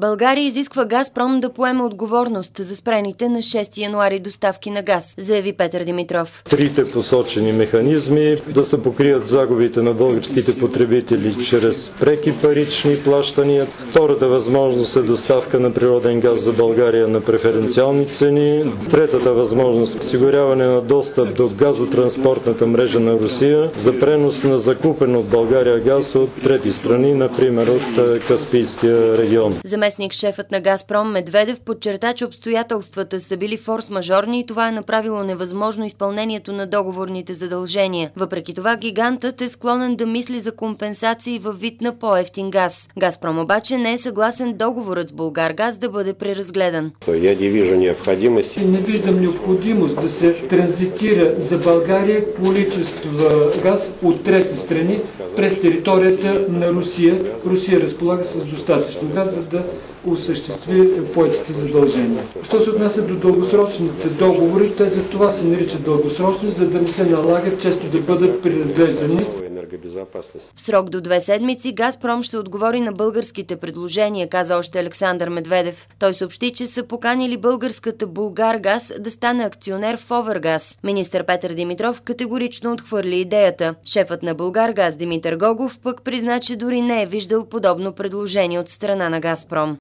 България изисква Газпром да поеме отговорност за спрените на 6 януари доставки на газ, заяви Петър Димитров. Трите посочени механизми да се покрият загубите на българските потребители чрез преки парични плащания. Втората възможност е доставка на природен газ за България на преференциални цени. Третата възможност е осигуряване на достъп до газотранспортната мрежа на Русия за пренос на закупен от България газ от трети страни, например от Каспийския регион. Заместник шефът на Газпром Медведев подчерта, че обстоятелствата са били форс-мажорни и това е направило невъзможно изпълнението на договорните задължения. Въпреки това, гигантът е склонен да мисли за компенсации във вид на по-евтин газ. Газпром обаче не е съгласен договорът с Булгаргаз да бъде преразгледан. Не виждам необходимост да се транзитира за България количество газ от трети страни през територията на Русия. Русия разполага с достатъчно газ, за да осъществи поетите задължения. Що се отнася до дългосрочните договори, те за това се наричат дългосрочни, за да не се налагат често да бъдат преразглеждани. В срок до 2 седмици Газпром ще отговори на българските предложения, каза още Александър Медведев. Той съобщи, че са поканили българската Булгаргаз да стане акционер в Овергаз. Министър Петър Димитров категорично отхвърли идеята. Шефът на Булгаргаз Димитър Гогов пък призна, че дори не е виждал подобно предложение от страна на Газпром.